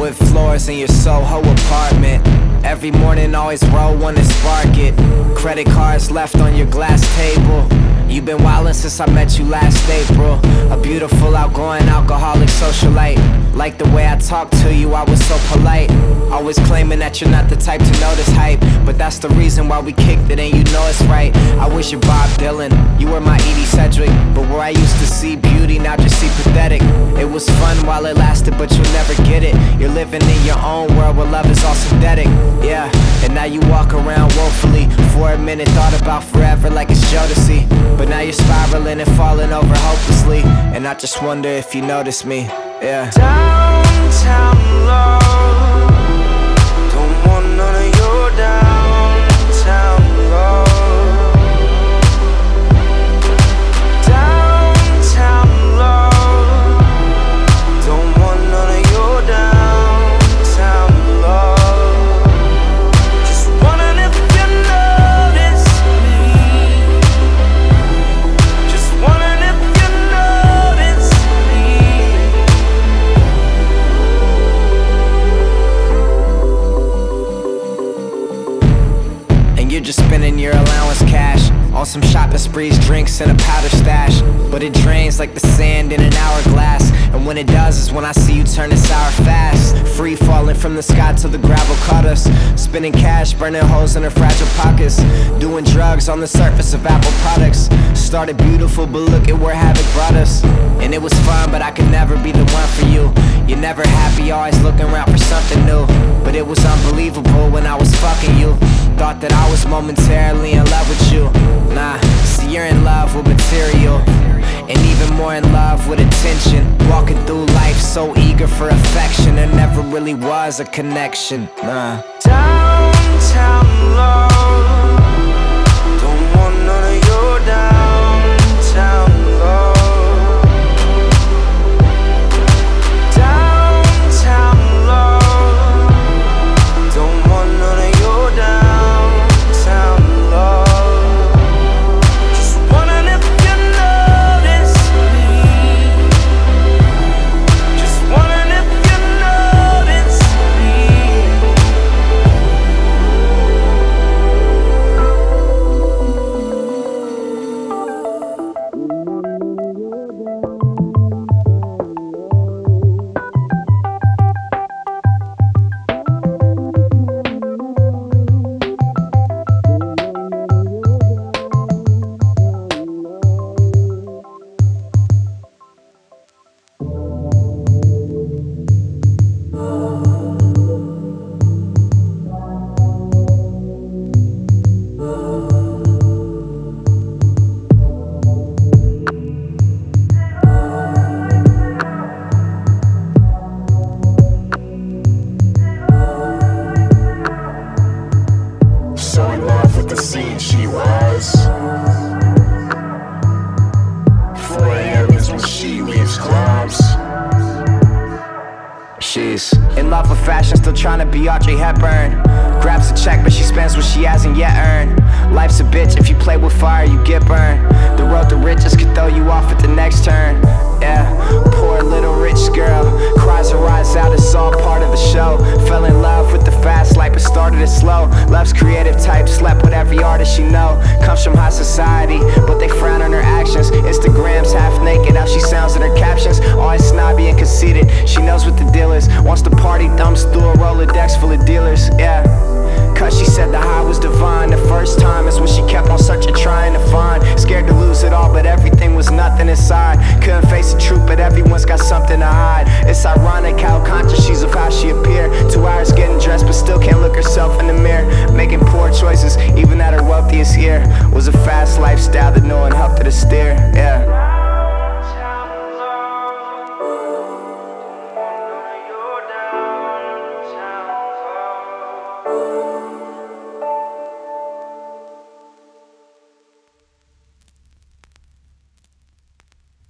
hardwood floors in your Soho apartment. Every morning always roll one and spark it. Credit cards left on your glass table. You've been wildin' since I met you last April. A beautiful, outgoing, alcoholic socialite. Like the way I talk to you, I was so polite. Always claiming that you're not the type to notice hype, but that's the reason why we kicked it and you know it's right. I wish you're Bob Dylan, you were my Edie Sedgwick. But where I used to see beauty, now just see pathetic. It was fun while it lasted, but you'll never get it. You're living in your own world where love is all synthetic. Yeah, and now you walk around woefully. For a minute thought about forever like it's Jodeci. But now you're spiraling and falling over hopelessly. And I just wonder if you notice me, yeah. Downtown love, don't want none of your downtown love. Downtown love, don't want none of your downtown love. Just wondering if you notice me. Just wondering if you notice me. And you're just spending your allowance cash on some shopping sprees, drinks, and a powder stash. But it drains like the sand in an hourglass. And when it does is when I see you turning sour fast. Free falling from the sky till the gravel caught us. Spending cash, burning holes in her fragile pockets. Doing drugs on the surface of Apple products. Started beautiful, but look at where havoc brought us. And it was fun, but I could never be the one for you. You're never happy, always looking around for something new. But it was unbelievable when I was fucking you. Thought that I was momentarily in love with you. Nah, see you're in love with material, and even more in love with attention. Walking through life so eager for affection. There never really was a connection, nah. Downtown love, don't want none of your downtown love. Downtown love, don't want none of your downtown love. Just wondering if you notice me. Just wondering if you notice me. So in love with the scene she was. 4 a.m. is when she leaves clubs. She's in love with fashion, still trying to be Audrey Hepburn. Grabs a check, but she spends what she hasn't yet earned. Life's a bitch, if you play with fire, you get burned. The road to riches could throw you off at the next turn. Yeah, poor little rich girl cries her eyes out, it's all part of the show. Fell in love with the fast life, but started it slow. Loves creative type, slept with every artist she know. Comes from high society, but they frown on her actions. Instagram's half naked, how she sounds in her captions. Always snobby and conceited, she knows what the deal is. Wants to party, thumbs through a Rolodex full of dealers, yeah. Cause she said the high was divine. The first time is when she kept on searching, trying to find. Scared to lose it all, but everything was nothing inside. Couldn't face the truth, but everyone's got something to hide. It's ironic how conscious she's of how she appeared. 2 hours getting dressed, but still can't look herself in the mirror. Making poor choices, even at her wealthiest year. Was a fast lifestyle that no one helped her to steer, yeah.